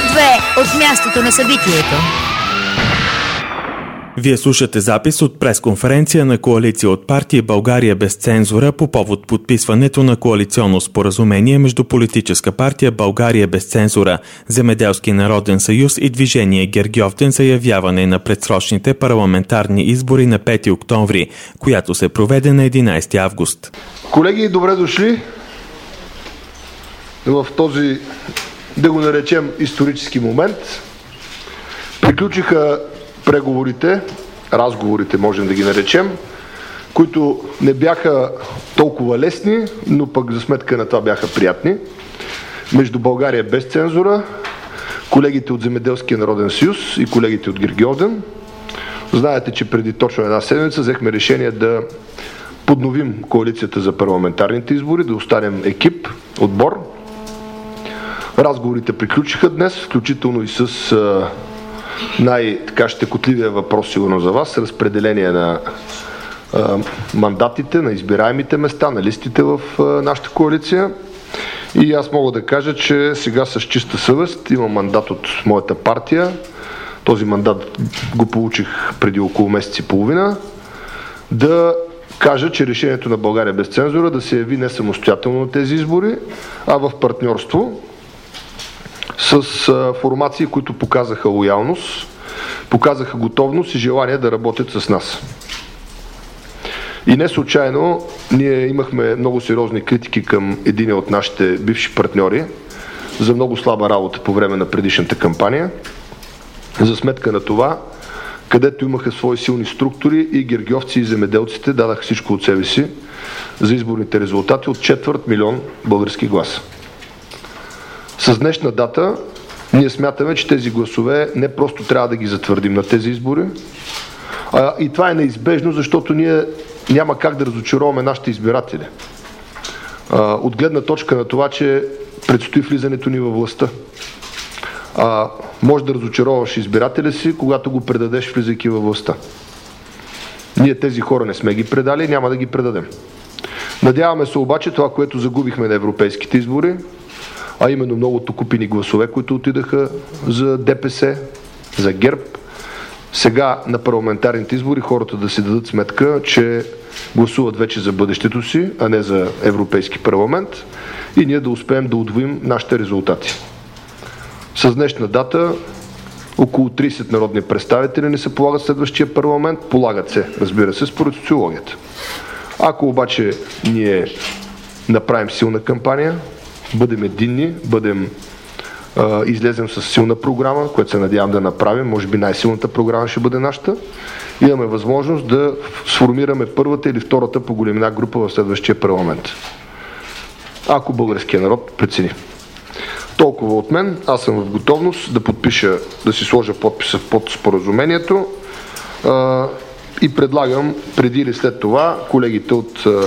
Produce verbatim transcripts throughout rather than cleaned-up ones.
две от мястото на събитието. Вие слушате запис от пресконференция на коалиция от партии България без цензура по повод подписването на коалиционно споразумение между политическа партия България без цензура, Земеделски народен съюз и движение Гергьовден за явяване на предсрочните парламентарни избори на пети октомври, която се проведе на единайсети август. Колеги, добре дошли в този, да го наречем, исторически момент. Приключиха преговорите, разговорите можем да ги наречем, които не бяха толкова лесни, но пък за сметка на това бяха приятни. Между България без цензура, колегите от Земеделския народен съюз и колегите от Гергьовден. Знаете, че преди точно една седмица взехме решение да подновим коалицията за парламентарните избори, да останем екип, отбор. Разговорите приключиха днес, включително и с най-щекотливия въпрос сигурно за вас, разпределение на а, мандатите, на избираемите места, на листите в а, нашата коалиция. И аз мога да кажа, че сега с чиста съвест имам мандат от моята партия. Този мандат го получих преди около месец и половина. Да кажа, че решението на България без цензура да се яви не самостоятелно на тези избори, а в партньорство с формации, които показаха лоялност, показаха готовност и желание да работят с нас. И не случайно ние имахме много сериозни критики към един от нашите бивши партньори за много слаба работа по време на предишната кампания. За сметка на това, където имаха свои силни структури, и гергьовци, и земеделците дадаха всичко от себе си за изборните резултати от четвърт милион български гласа. С днешна дата ние смятаме, че тези гласове не просто трябва да ги затвърдим на тези избори, а и това е неизбежно, защото ние няма как да разочароваме нашите избиратели. А, от гледна точка на това, че предстои влизането ни във властта. А, може да разочароваш избирателя си, когато го предадеш, влизайки във властта. Ние тези хора не сме ги предали и няма да ги предадем. Надяваме се обаче това, което загубихме на европейските избори, а именно многото купени гласове, които отидаха за ДПС, за ГЕРБ. Сега на парламентарните избори хората да си дадат сметка, че гласуват вече за бъдещето си, а не за Европейски парламент, и ние да успеем да удвоим нашите резултати. С днешна дата около трийсет народни представители не се полагат в следващия парламент, полагат се, разбира се, според социологията. Ако обаче ние направим силна кампания, бъдем единни, бъдем, а, излезем с силна програма, която се надявам да направим, може би най-силната програма ще бъде нашата, имаме възможност да сформираме първата или втората по големина група в следващия парламент. Ако българския народ прецени. Толкова от мен, аз съм в готовност да подпиша, да си сложа подписа под споразумението а, и предлагам преди или след това колегите от а,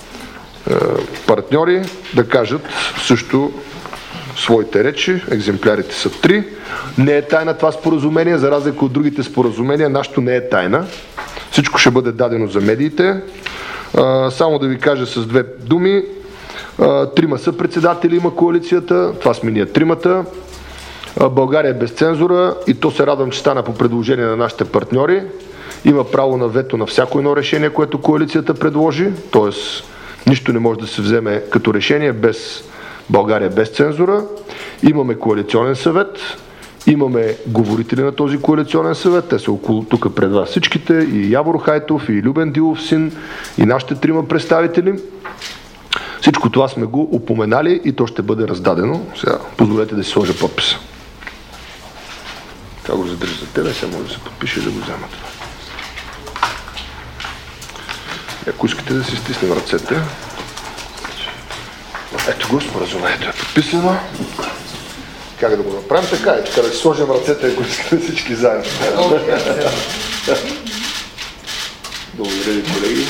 партньори да кажат също своите речи. Екземплярите са три. Не е тайна това споразумение, за разлика от другите споразумения, нашето не е тайна. Всичко ще бъде дадено за медиите. А, само да ви кажа с две думи. А, трима са председатели има коалицията. Това сме ние тримата. А, България без цензура, и то се радвам, че стана по предложение на нашите партньори. Има право на вето на всяко едно решение, което коалицията предложи. Тоест нищо не може да се вземе като решение без България без цензура. Имаме коалиционен съвет, имаме говорители на този коалиционен съвет, те са около тук пред вас всичките, и Явор Хайтов, и Любен Дилов син, и нашите трима представители. Всичко това сме го упоменали и то ще бъде раздадено. Сега позволете да си сложа подписа. Това го задържа за тебе, сега може да се подпише и да го взема това. Ако искате да си стиснем ръцете. Ето го, споразумението е подписано. Как да го направим така? Ето, така да си сложим ръцете, ако искате всички заедно. Благодаря ви, колеги.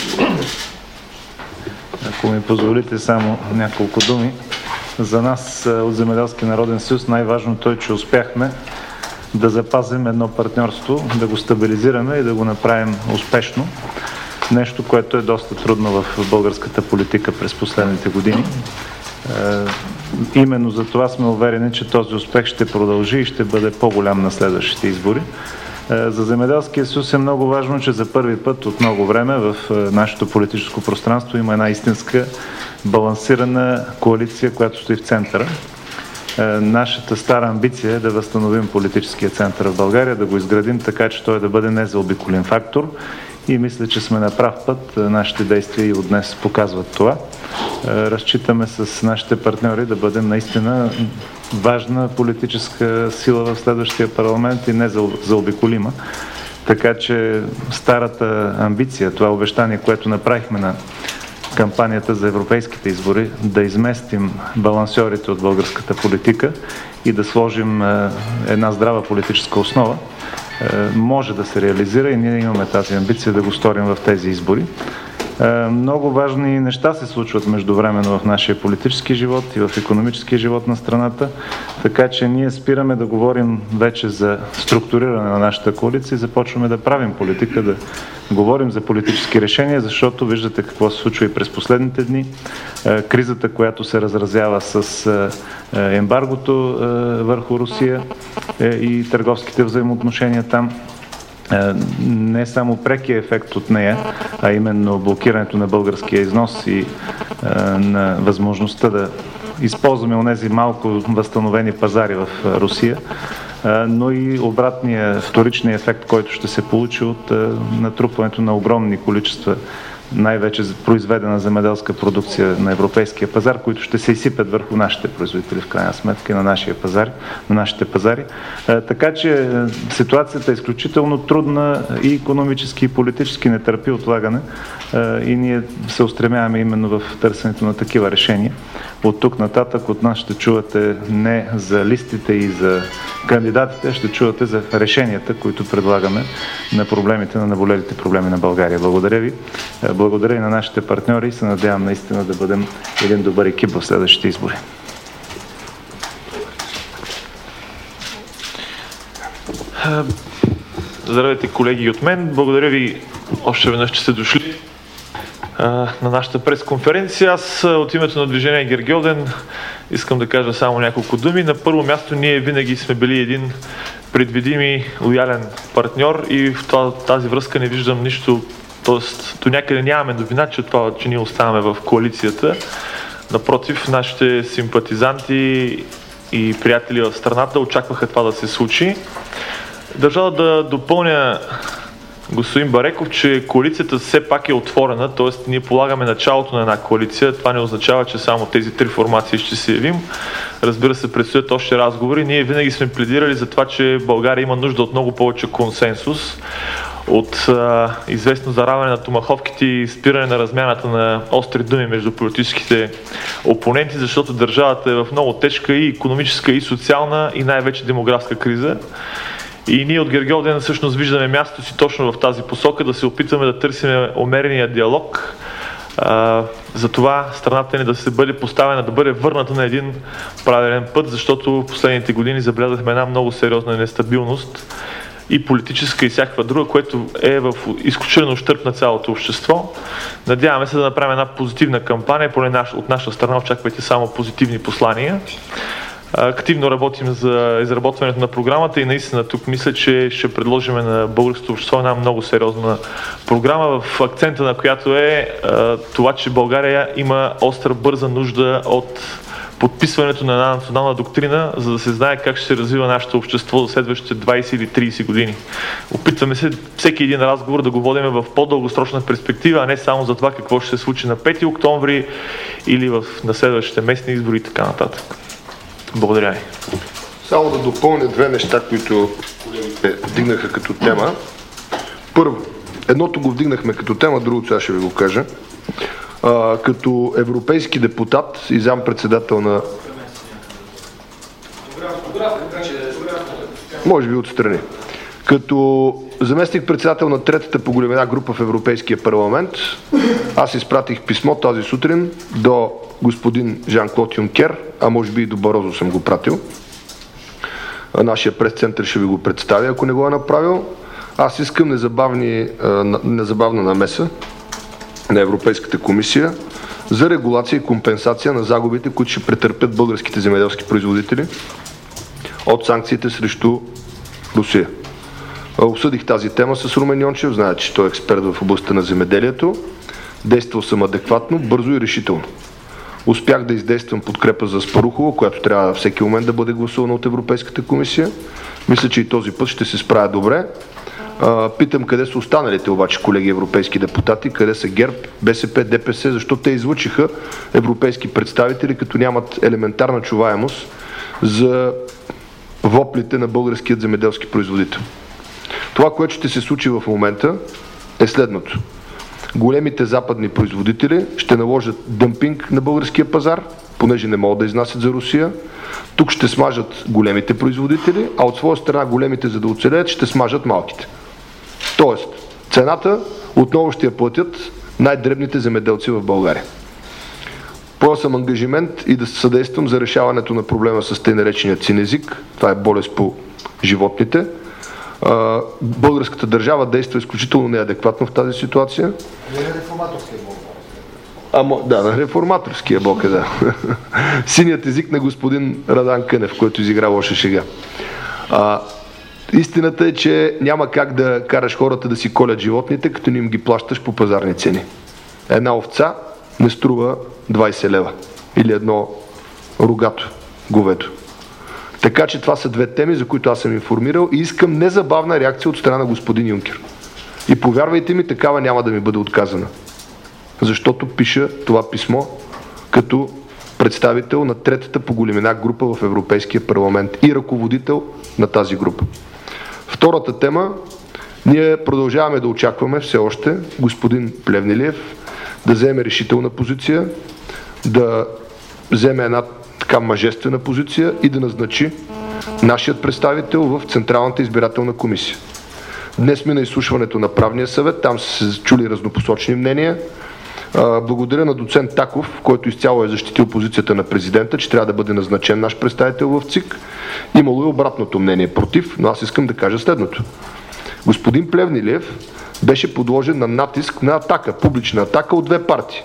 Ако ми позволите само няколко думи. За нас от Земеделски народен съюз най-важното е, че успяхме да запазим едно партньорство, да го стабилизираме и да го направим успешно. Нещо, което е доста трудно в българската политика през последните години. именно за това сме уверени, че този успех ще продължи и ще бъде по-голям на следващите избори. За Земеделския съюз е много важно, че за първи път от много време в нашето политическо пространство има една истинска балансирана коалиция, която стои в центъра. Нашата стара амбиция е да възстановим политическия център в България, да го изградим така, че той да бъде незаобиколим фактор и мисля, че сме на прав път. Нашите действия и от днес показват това. Разчитаме с нашите партньори да бъдем наистина важна политическа сила в следващия парламент и незаобиколима. Така че старата амбиция, това обещание, което направихме на кампанията за европейските избори, да изместим балансьорите от българската политика и да сложим една здрава политическа основа, може да се реализира и ние имаме тази амбиция да го сторим в тези избори. Много важни неща се случват междувременно в нашия политически живот и в икономическия живот на страната, така че ние спираме да говорим вече за структуриране на нашата коалиция и започваме да правим политика, да говорим за политически решения, защото виждате какво се случва и през последните дни. Кризата, която се разразява с ембаргото върху Русия и търговските взаимоотношения там, не само прекия ефект от нея, а именно блокирането на българския износ и на възможността да използваме онези малко възстановени пазари в Русия, но и обратния вторичния ефект, който ще се получи от натрупването на огромни количества най-вече произведена земеделска продукция на европейския пазар, които ще се изсипят върху нашите производители в крайна сметка и на нашия пазар, на нашите пазари. Така че ситуацията е изключително трудна и икономически, и политически, не търпи отлагане и ние се устремяваме именно в търсенето на такива решения. От тук нататък от нас ще чувате не за листите и за кандидатите, ще чувате за решенията, които предлагаме на проблемите, на наболелите проблеми на България. Благодаря ви. Благодаря и на нашите партньори и се надявам наистина да бъдем един добър екип в следващите избори. Здравейте, колеги, от мен. Благодаря ви още веднъж, че сте дошли на нашата пресконференция. Аз от името на Движение Гергьовден искам да кажа само няколко думи. На първо място, ние винаги сме били един предвидим и лоялен партньор и в тази връзка не виждам нищо, т.е. до някъде нямаме новина, че това, че ние оставаме в коалицията. Напротив, нашите симпатизанти и приятели в страната очакваха това да се случи. Държа да допълня господин Бареков, че коалицията все пак е отворена, т.е. ние полагаме началото на една коалиция. Това не означава, че само тези три формации ще се явим. Разбира се, предстоят още разговори. Ние винаги сме пледирали за това, че България има нужда от много повече консенсус, от а, известно заравяне на томаховките и спиране на размяната на остри думи между политическите опоненти, защото държавата е в много тежка и икономическа, и социална, и най-вече демографска криза. И ние от Гергьовден всъщност виждаме мястото си точно в тази посока, да се опитваме да търсим умерения диалог, а, за това страната ни да се бъде поставена, да бъде върната на един правилен път, защото в последните години забелязахме една много сериозна нестабилност и политическа и всякаква друга, което е в изключителен ущърб на цялото общество. Надяваме се да направим една позитивна кампания, поне наш, от наша страна очаквайте само позитивни послания. Активно работим за изработването на програмата и наистина тук мисля, че ще предложим на българското общество една много сериозна програма, в акцента на която е това, че България има остра, бърза нужда от подписването на една национална доктрина, за да се знае как ще се развива нашето общество за следващите двайсет или трийсет години. Опитваме се всеки един разговор да го водим в по-дългосрочна перспектива, а не само за това какво ще се случи на пети октомври или в, на следващите местни избори и така нататък. Благодаря ви. Само да допълня две неща, които колегите вдигнаха като тема. Първо, едното го вдигнахме като тема, другото сега ще ви го кажа. А, като европейски депутат и зампредседател на... Може би отстрани. Като заместник-председател на третата по големина група в Европейския парламент, аз изпратих писмо тази сутрин до господин Жан-Клод Юнкер, а може би и до Барозо съм го пратил. Нашия прес-център ще ви го представя, ако не го е направил. Аз искам незабавни, незабавна намеса на Европейската комисия за регулация и компенсация на загубите, които ще претърпят българските земеделски производители от санкциите срещу Русия. Обсъдих тази тема с Румен Йончев, знаете, че той е експерт в областта на земеделието. Действал съм адекватно, бързо и решително. Успях да издействам подкрепа за Аспарухово, която трябва всеки момент да бъде гласувана от Европейската комисия. Мисля, че и този път ще се справя добре. А, питам къде са останалите обаче колеги европейски депутати, къде са ГЕРБ, БСП, ДПС, защото те излъчиха европейски представители, като нямат елементарна чуваемост за воплите на българският земеделски производител. Това, което ще се случи в момента, е следното. Големите западни производители ще наложат дъмпинг на българския пазар, понеже не могат да изнасят за Русия. Тук ще смажат големите производители, а от своя страна големите, за да оцелеят, ще смажат малките. Тоест, цената отново ще я платят най-дребните земеделци в България. Поел съм ангажимент и да съдействам за решаването на проблема с тъй наречения цинезик. Това е болест по животните. Българската държава действа изключително неадекватно в тази ситуация. Не е реформаторския блок. А, да, на реформаторския блок е, да. Синият език на господин Радан Кънев, който изигра лоша шега. А, истината е, че няма как да караш хората да си колят животните, като не им ги плащаш по пазарни цени. Една овца не струва двайсет лева. Или едно рогато говедо. Така че това са две теми, за които аз съм информирал и искам незабавна реакция от страна на господин Юнкер. И повярвайте ми, такава няма да ми бъде отказана. Защото пиша това писмо като представител на третата по големина група в Европейския парламент и ръководител на тази група. Втората тема, ние продължаваме да очакваме все още господин Плевнелиев да вземе решителна позиция, да вземе една така мъжествена позиция и да назначи нашият представител в Централната избирателна комисия. Днес мина изслушването на правния съвет, там са се чули разнопосочни мнения. Благодаря на доцент Таков, който изцяло е защитил позицията на президента, че трябва да бъде назначен наш представител в ЦИК. Имало и обратното мнение против, но аз искам да кажа следното. Господин Плевнелиев беше подложен на натиск на атака, публична атака от две партии.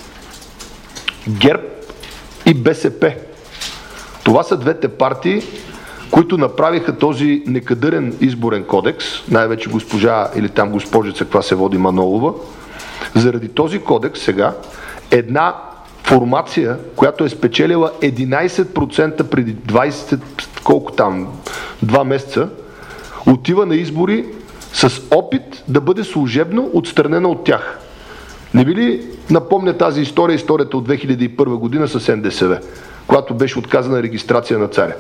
ГЕРБ и БСП. Това са двете партии, които направиха този некадърен изборен кодекс, най-вече госпожа или там госпожица, каква се води Манолова. Заради този кодекс сега една формация, която е спечелила единайсет процента преди двайсет, колко там, два месеца, отива на избори с опит да бъде служебно отстранена от тях. Не ви ли напомня тази история, историята от две хиляди и първа година с НДСВ, когато беше отказана регистрация на царя?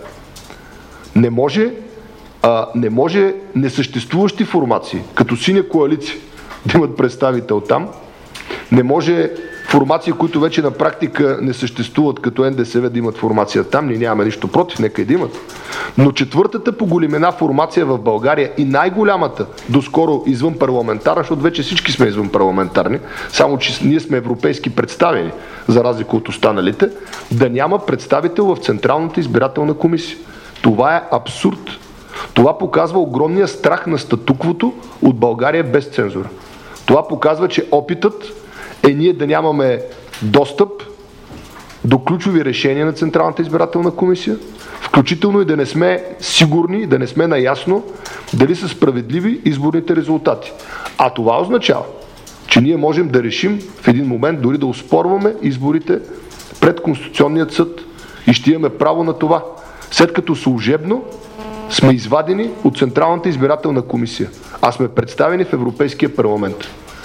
Не може, а, не може несъществуващи формации, като Синя коалиция, да имат представител там. Не може формации, които вече на практика не съществуват, като НДСВ, да имат формация там. Ние нямаме нищо против, нека и да имат. Но четвъртата по големина формация в България и най-голямата, доскоро извън парламентарна, защото вече всички сме извън парламентарни, само че ние сме европейски представени, за разлика от останалите, да няма представител в Централната избирателна комисия. Това е абсурд. Това показва огромния страх на статуквото от България без цензура. Това показва, че опитът е ние да нямаме достъп до ключови решения на Централната избирателна комисия, включително и да не сме сигурни, да не сме наясно дали са справедливи изборните резултати. А това означава, че ние можем да решим в един момент дори да оспорваме изборите пред Конституционният съд и ще имаме право на това, след като служебно сме извадени от Централната избирателна комисия, а сме представени в Европейския парламент.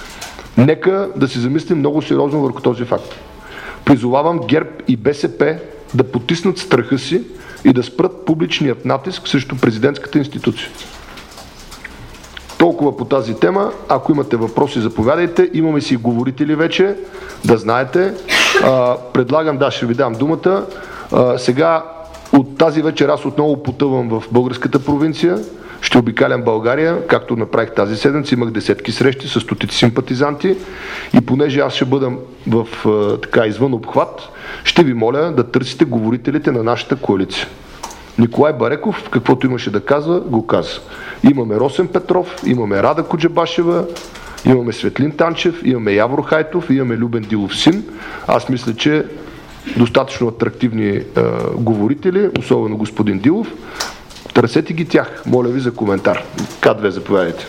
Нека да се замислим много сериозно върху този факт. Призовавам ГЕРБ и БСП да потиснат страха си и да спрат публичният натиск срещу президентската институция. Толкова по тази тема. Ако имате въпроси, заповядайте. Имаме си говорители вече, да знаете. А, предлагам, да, ще ви дам думата. А, сега от тази вечер аз отново потъвам в българската провинция. Ще обикалям България, както направих тази седмица. Имах десетки срещи с стотици симпатизанти и понеже аз ще бъда в така извън обхват, ще ви моля да търсите говорителите на нашата коалиция. Николай Бареков, каквото имаше да казва, го каза. Имаме Росен Петров, имаме Рада Коджабашева, Имаме Светлин Танчев, имаме Явор Хайтов, имаме Любен Дилов син. Аз мисля, че достатъчно атрактивни е, говорители, особено господин Дилов. Търсете ги тях. Моля ви за коментар. К две, заповядайте.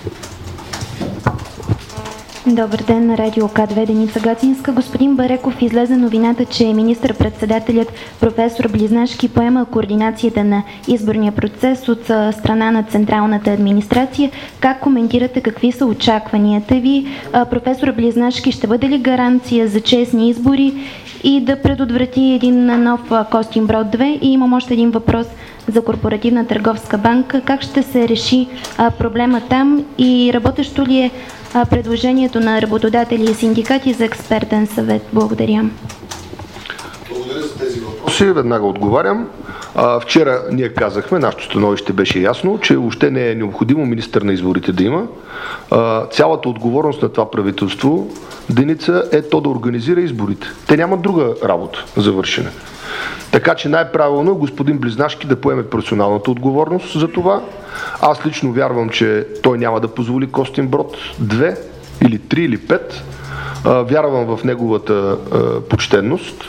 Добър ден на радио К две, Деница Гацинска. Господин Бареков, излезе новината, че министър-председателят професор Близнашки поема координацията на изборния процес от страна на Централната администрация. Как коментирате, какви са очакванията ви? Професор Близнашки ще бъде ли гаранция за честни избори и да предотврати един нов Костинброд две? И имам още един въпрос за Корпоративна търговска банка. Как ще се реши проблема там и работещо ли е предложението на работодатели и синдикати за експертен съвет? Благодаря. Благодаря за тези въпроси. Веднага отговарям. А, вчера ние казахме, нашето становище беше ясно, че въобще не е необходимо министър на изборите да има. А, цялата отговорност на това правителство, Деница, е то да организира изборите. Те нямат друга работа за вършене. Така че най-правилно е господин Близнашки да поеме персоналната отговорност за това. Аз лично вярвам, че той няма да позволи Костинброд две или три или пет. Вярвам в неговата почтенност.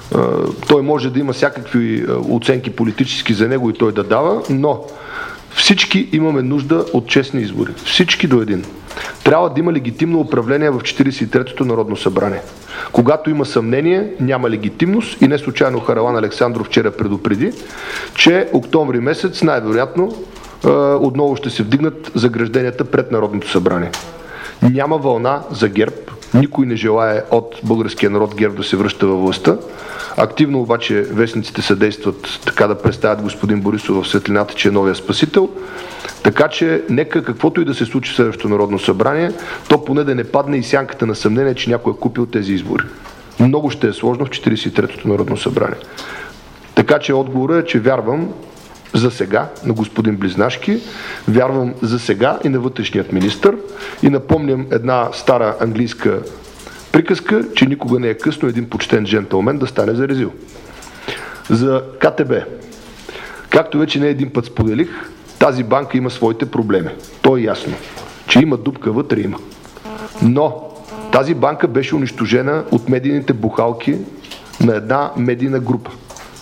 Той може да има всякакви оценки политически за него и той да дава, но всички имаме нужда от честни избори. Всички до един. Трябва да има легитимно управление в четиридесет и третото Народно събрание. Когато има съмнение, няма легитимност и не случайно Харалан Александров вчера предупреди, че октомври месец най-вероятно отново ще се вдигнат загражденията пред Народното събрание. Няма вълна за ГЕРБ. Никой не желае от българския народ ГЕРБ да се връща във властта. Активно обаче вестниците съдействат така да представят господин Борисов в светлината, че е новия спасител. Така че нека каквото и да се случи в следващото Народно събрание, то поне да не падне и сянката на съмнение, че някой е купил тези избори. Много ще е сложно в четиридесет и третото Народно събрание. Така че отговорът е, че вярвам за сега на господин Близнашки, вярвам за сега и на вътрешният министър и напомням една стара английска приказка, че никога не е късно един почтен джентълмен да стане за резил. За КТБ. Както вече не един път споделих, тази банка има своите проблеми. То е ясно. Че има дупка вътре, има. Но тази банка беше унищожена от медийните бухалки на една медийна група.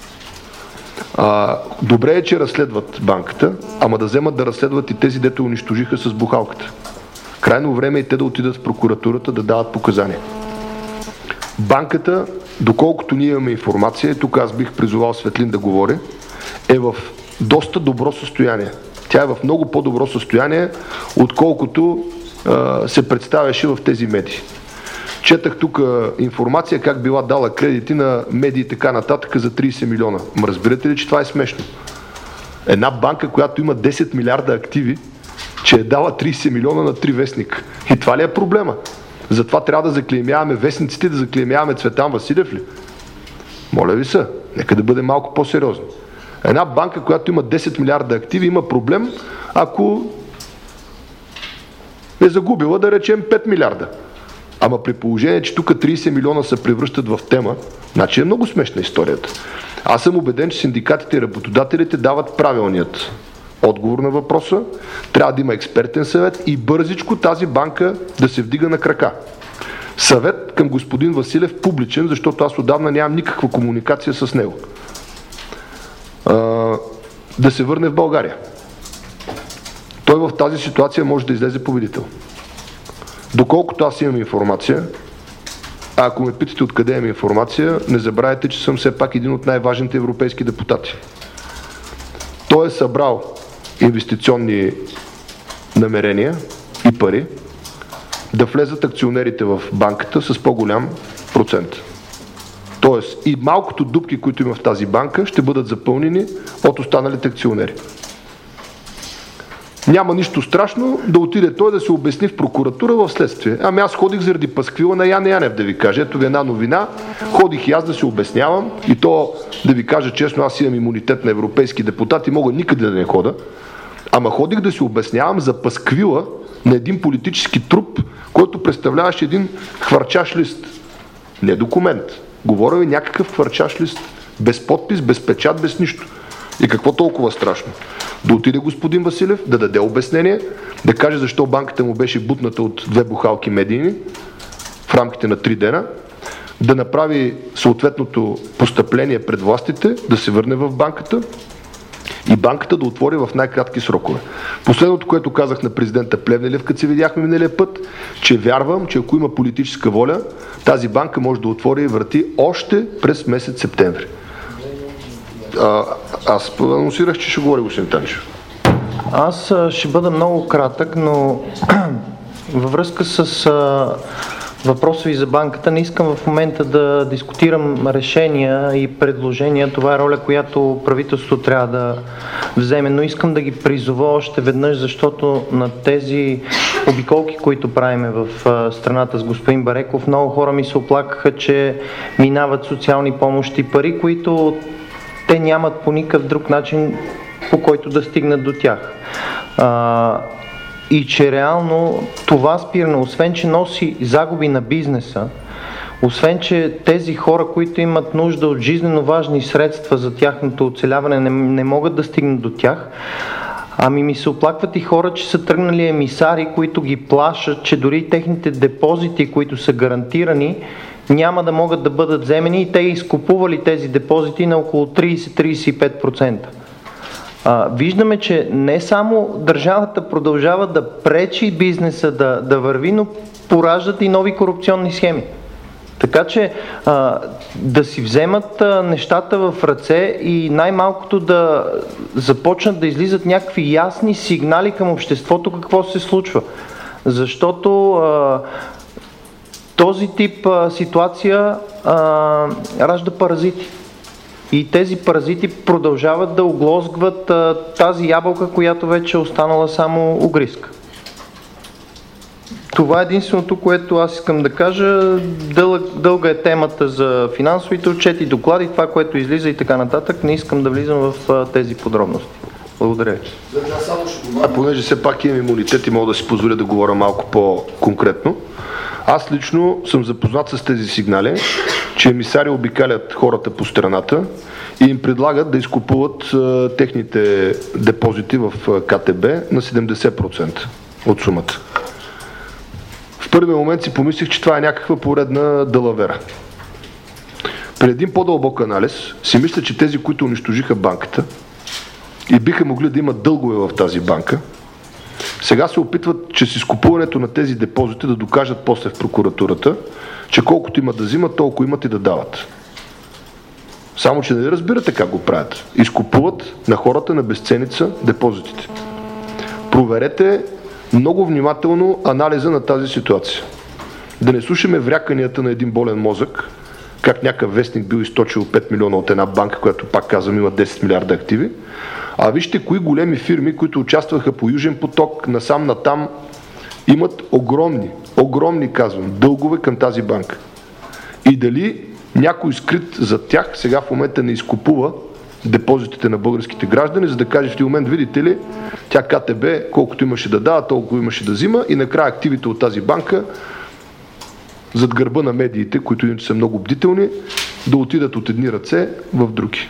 А, добре е, че разследват банката, ама да вземат да разследват и тези, дето унищожиха с бухалката. Крайно време е те да отидат в прокуратурата да дават показания. Банката, доколкото ние имаме информация, и тук аз бих призовал Светлин да говори, е в доста добро състояние. Тя е в много по-добро състояние, отколкото а, се представяше в тези медии. Четах тук информация как била дала кредити на медии и така нататък за тридесет милиона. Ма разбирате ли, че това е смешно? Една банка, която има десет милиарда активи, че е дала тридесет милиона на три вестника. И това ли е проблема? Затова трябва да заклеймяваме вестниците, да заклеймяваме Цветан Василев ли? Моля ви се, нека да бъде малко по-сериозно. Една банка, която има десет милиарда активи, има проблем, ако е загубила, да речем, пет милиарда. Ама при положение, че тук тридесет милиона се превръщат в тема, значи е много смешна историята. Аз съм убеден, че синдикатите и работодателите дават правилният отговор на въпроса. Трябва да има експертен съвет и бързичко тази банка да се вдига на крака. Съвет към господин Василев публичен, защото аз отдавна нямам никаква комуникация с него. А, да се върне в България. Той в тази ситуация може да излезе победител. Доколкото аз имам информация, а ако ме питате откъде имам информация, не забравяйте, че съм все пак един от най-важните европейски депутати. Той е събрал инвестиционни намерения и пари да влезат акционерите в банката с по-голям процент. Тоест и малкото дупки, които има в тази банка, ще бъдат запълнени от останалите акционери. Няма нищо страшно да отиде той да се обясни в прокуратура в следствие. Ами аз ходих заради пасквила на Яне Янев, да ви кажа. Ето ви една новина. Ходих и аз да се обяснявам. И то, да ви кажа честно, аз имам имунитет на европейски депутат и мога никъде да не хода. Ама ходих да се обяснявам за пасквила на един политически труп, който представляваше един хвърчаш лист. Не документ. Говоря ви някакъв хвърчаш лист. Без подпис, без печат, без нищо. И какво толкова страшно? Да отиде господин Василев, да даде обяснение, да каже защо банката му беше бутната от две бухалки медийни в рамките на три дена, да направи съответното постъпление пред властите, да се върне в банката и банката да отвори в най-кратки срокове. Последното, което казах на президента Плевнелиев, като се видяхме миналия път, че вярвам, че ако има политическа воля, тази банка може да отвори врати още през месец септември. А, аз анонсирах, че ще говори господин Танчев. Аз ще бъда много кратък, но във връзка с а, въпроса ви за банката, не искам в момента да дискутирам решения и предложения. Това е роля, която правителството трябва да вземе, но искам да ги призова още веднъж, защото на тези обиколки, които правиме в а, страната с господин Бареков, много хора ми се оплакаха, че минават социални помощи, пари, които те нямат по никакъв друг начин, по който да стигнат до тях. А, и че реално това спиране, освен че носи загуби на бизнеса, освен че тези хора, които имат нужда от жизненно важни средства за тяхното оцеляване, не, не могат да стигнат до тях, ами ми се оплакват и хора, че са тръгнали емисари, които ги плашат, че дори техните депозити, които са гарантирани, няма да могат да бъдат вземени и те изкупували тези депозити на около трийсет до трийсет и пет процента. А, виждаме, че не само държавата продължава да пречи бизнеса да, да върви, но пораждат и нови корупционни схеми. Така че а, да си вземат а, нещата в ръце и най-малкото да започнат да излизат някакви ясни сигнали към обществото какво се случва. Защото а, този тип а, ситуация а, ражда паразити. И тези паразити продължават да оглозгват а, тази ябълка, която вече е останала само огризка. Това е единственото, което аз искам да кажа. Дълъг, дълга е темата за финансовите отчети, доклади, това, което излиза и така нататък. Не искам да влизам в а, тези подробности. Благодаря ви. А понеже все пак имам имунитет и мога да си позволя да говоря малко по-конкретно. Аз лично съм запознат с тези сигнали, че емисари обикалят хората по страната и им предлагат да изкупуват а, техните депозити в КТБ на седемдесет процента от сумата. В първия момент си помислих, че това е някаква поредна далавера. При един по-дълбок анализ си мисля, че тези, които унищожиха банката и биха могли да имат дългове в тази банка, сега се опитват, че с изкупуването на тези депозити да докажат после в прокуратурата, че колкото имат да взимат, толкова имат и да дават. Само, че не разбирате как го правят. Изкупуват на хората на безценица депозитите. Проверете много внимателно анализа на тази ситуация. Да не слушаме вряканията на един болен мозък, как някакъв вестник бил източил пет милиона от една банка, която пак казвам има десет милиарда активи. А вижте кои големи фирми, които участваха по Южен поток, насам натам, имат огромни, огромни, казвам, дългове към тази банка. И дали някой скрит за тях сега в момента не изкупува депозитите на българските граждани, за да каже в този момент, видите ли, тя КТБ, колкото имаше да дава, толкова имаше да взима и накрая активите от тази банка зад гърба на медиите, които иначе са много бдителни, да отидат от едни ръце в други.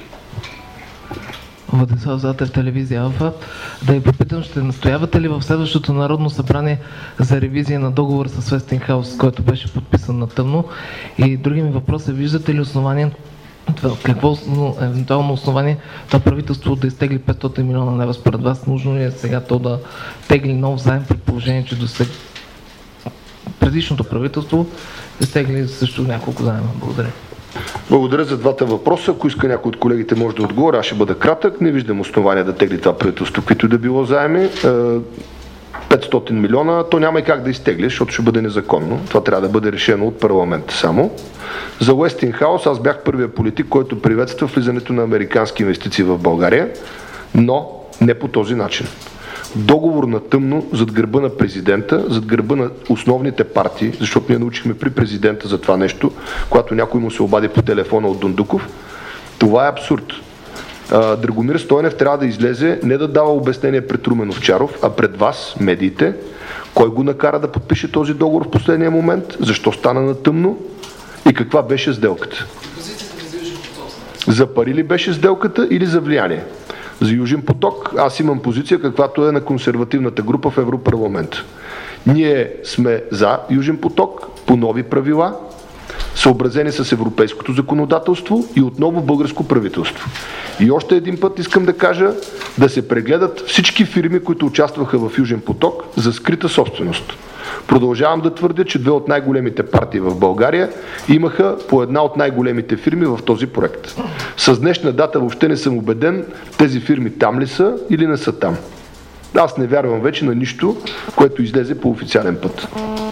Владислав Златев, телевизия Алфа. Да ви попитам, ще настоявате ли в следващото Народно събрание за ревизия на договор с Westinghouse, който беше подписан на тъмно? И други ми въпрос е, виждате ли основание, какво евентуално основание това правителство да изтегли петстотин милиона лева според вас? Нужно ли е сега то да тегли нов заем, при положение, че до сега предишното правителство изтегли също няколко заема? Благодаря. Благодаря за двата въпроса. Ако иска някой от колегите може да отговоря, аз ще бъда кратък. Не виждам основания да тегли това правителство, които да било заеми. петстотин милиона, то няма и как да изтегли, защото ще бъде незаконно. Това трябва да бъде решено от парламента само. За Westinghouse аз бях първият политик, който приветства влизането на американски инвестиции в България, но не по този начин. Договор на тъмно зад гърба на президента, зад гърба на основните партии, защото ние научихме при президента за това нещо, когато някой му се обади по телефона от Дондуков. Това е абсурд. Драгомир Стойнев трябва да излезе, не да дава обяснение пред Румен Овчаров, а пред вас, медиите, кой го накара да подпише този договор в последния момент, защо стана на тъмно и каква беше сделката. За пари ли беше сделката или за влияние? За Южен поток аз имам позиция, каквато е на консервативната група в Европарламента. Ние сме за Южен поток по нови правила, съобразени с европейското законодателство и отново българско правителство. И още един път искам да кажа да се прегледат всички фирми, които участваха в Южен поток за скрита собственост. Продължавам да твърдя, че две от най-големите партии в България имаха по една от най-големите фирми в този проект. С днешна дата въобще не съм убеден тези фирми там ли са или не са там. Аз не вярвам вече на нищо, което излезе по официален път.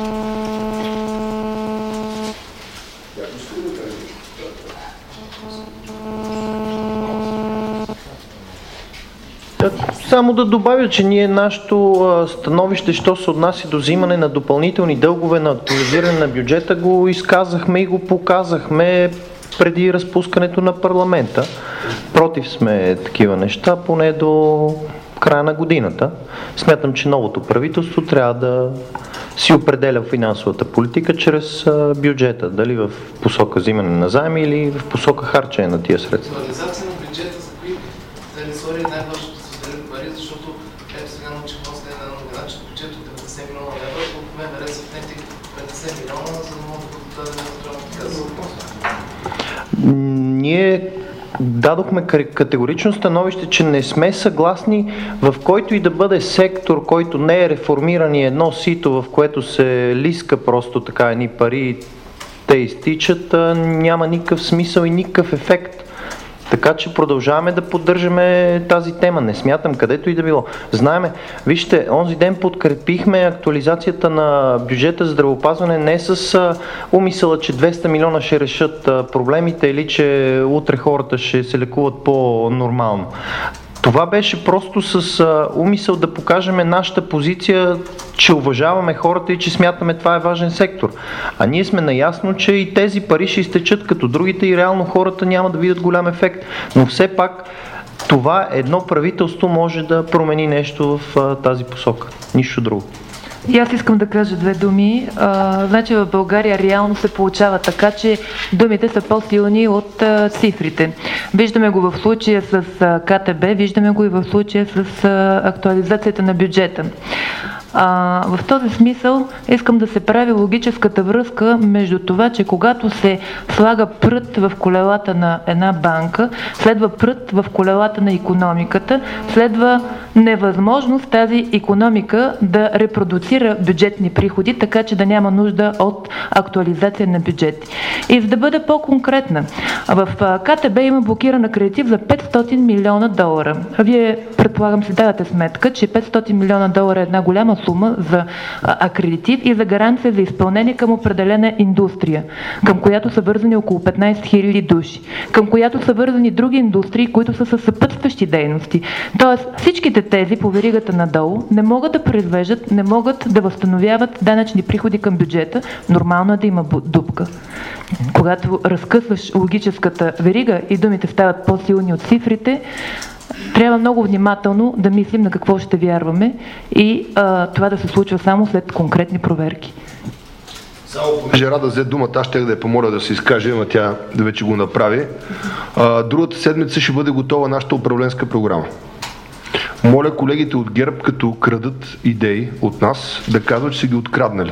Само да добавя, че ние нашето становище, що се отнася до взимане на допълнителни дългове на актуализиране на бюджета, го изказахме и го показахме преди разпускането на парламента. Против сме такива неща, поне до края на годината. Смятам, че новото правителство трябва да си определя финансовата политика чрез бюджета, дали в посока взимане на заеми или в посока харчене на тия средства. Актуализация на бюджета за кои ресори е най-важното да се заделят пари, защото ето сега научих после една новина, че бюджет от деветдесет милиона лева, от МВР са отнети петдесет милиона, за да могат да дадат на здравната каса. Ние дадохме категорично становище, че не сме съгласни в който и да бъде сектор, който не е реформиран и едно сито, в което се лиска просто така едни пари, те изтичат, няма никакъв смисъл и никакъв ефект. Така че продължаваме да поддържаме тази тема. Не смятам където и да било. Знаеме, вижте, онзи ден подкрепихме актуализацията на бюджета за здравеопазване не с умисъла, че двеста милиона ще решат проблемите или че утре хората ще се лекуват по-нормално. Това беше просто с а, умисъл да покажем нашата позиция, че уважаваме хората и че смятаме това е важен сектор. А ние сме наясно, че и тези пари ще изтечат като другите и реално хората няма да видят голям ефект. Но все пак това едно правителство може да промени нещо в а, тази посока. Нищо друго. И аз искам да кажа две думи. А, значи в България реално се получава така, че думите са по-силни от а, цифрите. Виждаме го в случая с а, КТБ, виждаме го и в случая с а, актуализацията на бюджета. А, в този смисъл искам да се прави логическата връзка между това, че когато се слага прът в колелата на една банка, следва прът в колелата на икономиката, следва невъзможност тази икономика да репродуцира бюджетни приходи, така че да няма нужда от актуализация на бюджети. И за да бъда по-конкретна, в КТБ има блокиран акредитив за петстотин милиона долара. Вие, предполагам, си давате сметка, че петстотин милиона долара е една голяма сума за акредитив и за гаранция за изпълнение към определена индустрия, към която са вързани около петнайсет хиляди души, към която са вързани други индустрии, които са със съпътстващи дейности. Тоест всичките тези по веригата надолу не могат да произвеждат, не могат да възстановяват данъчни приходи към бюджета. Нормално е да има дупка. Когато разкъсваш логическата верига и думите стават по-силни от цифрите, трябва много внимателно да мислим на какво ще вярваме и а, това да се случва само след конкретни проверки. Само понеже Рада взе думата, аз ще да я помоля да се изкаже, но тя да вече го направи. А, другата седмица ще бъде готова нашата управленска програма. Моля колегите от ГЕРБ, като крадат идеи от нас, да казват, че са ги откраднали.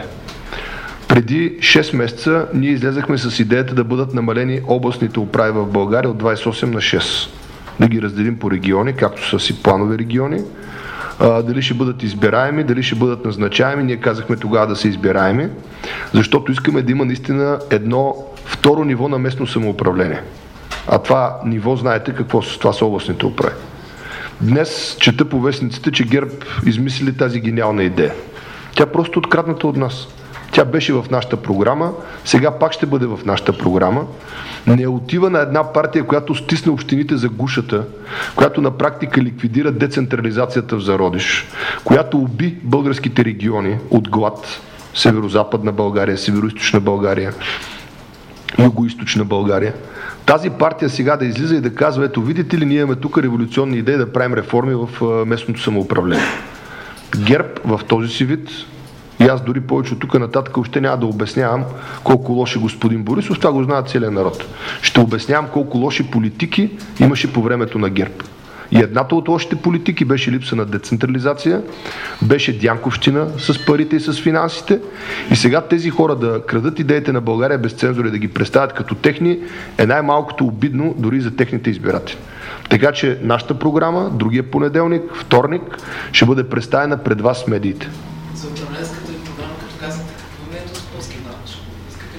Преди шест месеца ние излезахме с идеята да бъдат намалени областните управи в България от двайсет и осем на шест. Да ги разделим по региони, както са си планови региони. А, дали ще бъдат избираеми, дали ще бъдат назначаеми. Ние казахме тогава да са избираеми, защото искаме да има наистина едно второ ниво на местно самоуправление. А това ниво, знаете какво са, това са областните управи. Днес чета по вестниците, че ГЕРБ измислили тази гениална идея. Тя просто открадната от нас. Тя беше в нашата програма, сега пак ще бъде в нашата програма. Не отива на една партия, която стисне общините за гушата, която на практика ликвидира децентрализацията в зародиш, която уби българските региони от глад, северо-западна България, северо-источна България, юго-источна България. Тази партия сега да излиза и да казва, ето видите ли, ние имаме тук революционни идеи да правим реформи в местното самоуправление. ГЕРБ в този си вид, и аз дори повече от тук нататък още няма да обяснявам колко лоши господин Борисов, това го знаят целият народ. Ще обяснявам колко лоши политики имаше по времето на ГЕРБ. И едната от лошите политики беше липса на децентрализация, беше дянковщина с парите и с финансите. И сега тези хора да крадат идеите на България без цензура и да ги представят като техни е най-малкото обидно дори за техните избиратели. Така че нашата програма, другия понеделник, вторник, ще бъде представена пред вас с медиите. За управленската ви програма, като казвате, какво мнението с плоски данък? Искате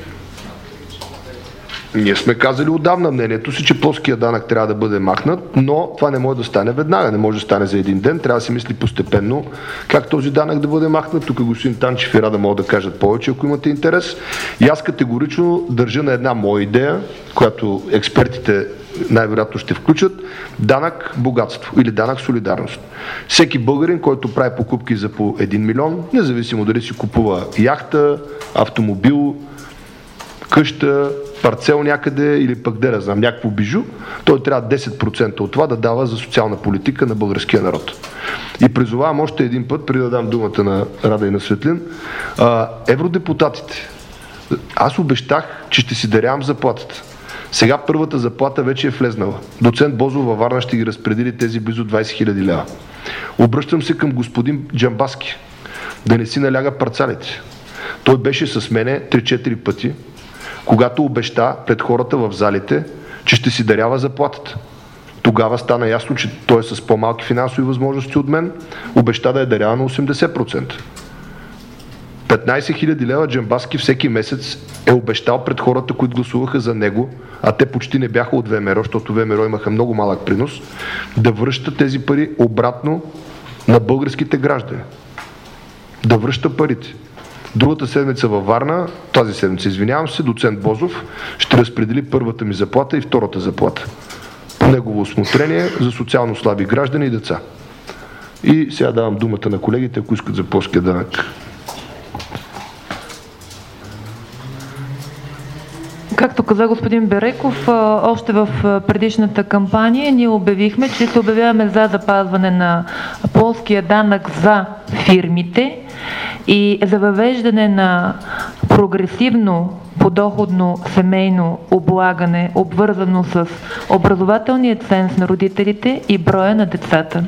ли да Ние сме казали отдавна мнението си, че плоския данък трябва да бъде махнат, но това не може да стане веднага, не може да стане за един ден, трябва да се мисли постепенно как този данък да бъде махнат. Тук господин Танчев и Рада могат да кажат повече, ако имате интерес. И аз категорично държа на една моя идея, която експертите най-вероятно ще включат, данък богатство или данък солидарност. Всеки българин, който прави покупки за по един милион, независимо дали си купува яхта, автомобил, къща, парцел някъде или пък да знам, някакво бижу, той трябва десет процента от това да дава за социална политика на българския народ. И призовавам още един път, преди да дам думата на Рада и на Светлин, а, евродепутатите. Аз обещах, че ще си дарявам заплатата. Сега първата заплата вече е влезнала. Доцент Бозов във Варна ще ги разпредели тези близо двайсет хиляди лева. Обръщам се към господин Джамбаски да не си наляга парцалите. Той беше с мене три-четири пъти, когато обеща пред хората в залите, че ще си дарява заплатата. Тогава стана ясно, че той е с по-малки финансови възможности от мен, обеща да я дарява на осемдесет процента. петнайсет хиляди лева Джамбаски всеки месец е обещал пред хората, които гласуваха за него, а те почти не бяха от ВМРО, защото ВМРО имаха много малък принос, да връща тези пари обратно на българските граждани. Да връща парите. Другата седмица във Варна, тази седмица, извинявам се, доцент Бозов ще разпредели първата ми заплата и втората заплата. По негово усмотрение за социално слаби граждани и деца. И сега давам думата на колегите, ако искат за плоския данък. Както каза господин Береков, още в предишната кампания ние обявихме, че се обявяваме за запазване на плоския данък за фирмите и за въвеждане на прогресивно подоходно семейно облагане, обвързано с образователния ценз на родителите и броя на децата.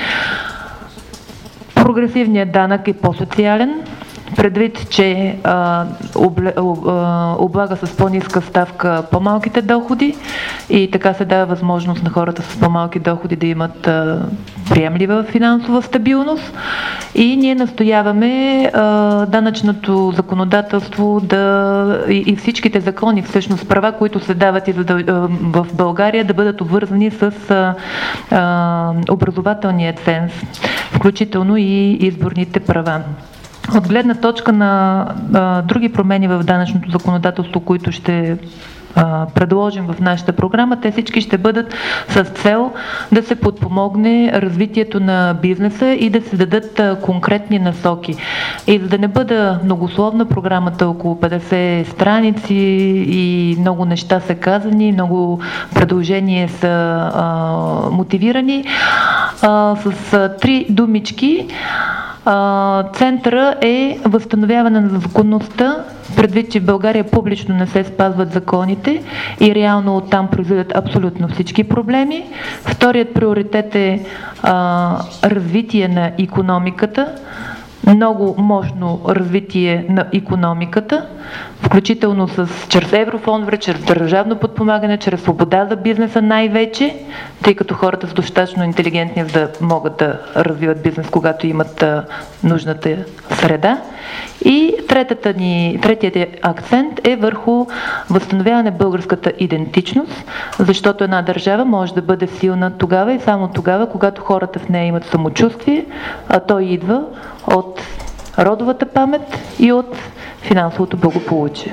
Прогресивният данък е по-социален, предвид, че а, обле, а, облага с по-ниска ставка по-малките доходи и така се дава възможност на хората с по-малки доходи да имат а, приемлива финансова стабилност. И ние настояваме а, данъчното законодателство да и, и всичките закони, всъщност права, които се дават и в България, да бъдат обвързани с а, а, образователния ценз, включително и изборните права. От гледна точка на а, други промени в данъчното законодателство, които ще а, предложим в нашата програма, те всички ще бъдат с цел да се подпомогне развитието на бизнеса и да се дадат а, конкретни насоки. И за да не бъда многословна, програмата около петдесет страници и много неща са казани, много предложения са а, мотивирани, а, с а, три думички. Центъра е възстановяване на законността, предвид, че в България публично не се спазват законите и реално оттам произведат абсолютно всички проблеми. Вторият приоритет е а, развитие на икономиката, много мощно развитие на икономиката, включително с, чрез еврофондове, чрез държавно подпомагане, чрез свобода за бизнеса най-вече, тъй като хората са достатъчно интелигентни, за да могат да развиват бизнес, когато имат а, нужната среда. И третата ни, третият акцент е върху възстановяване на българската идентичност, защото една държава може да бъде силна тогава и само тогава, когато хората в нея имат самочувствие, а той идва от родовата памет и от финансовото благополучие.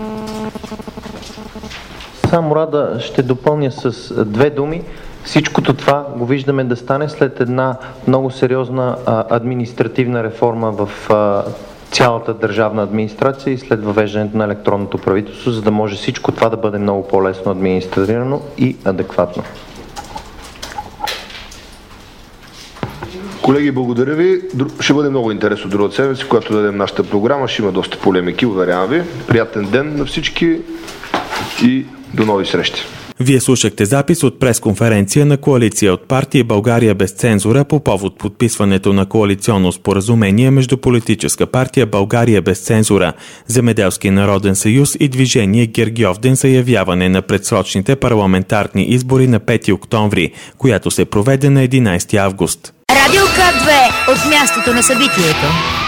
Само Рада ще допълня с две думи. Всичкото това го виждаме да стане след една много сериозна а, административна реформа в а, цялата държавна администрация и след въвеждането на електронното правителство, за да може всичко това да бъде много по-лесно администрирано и адекватно. Колеги, благодаря ви. Ще бъде много интересно другата седмица, когато дадем нашата програма. Ще има доста полемики, уверявам ви. Приятен ден на всички и до нови срещи. Вие слушахте запис от пресконференция на коалиция от партии България без цензура по повод подписването на коалиционно споразумение между политическа партия България без цензура, Земеделски народен съюз и движение Гергьовден за явяване на предсрочните парламентарни избори на пети октомври, която се проведе на единайсети август. Радио К две от мястото на събитието.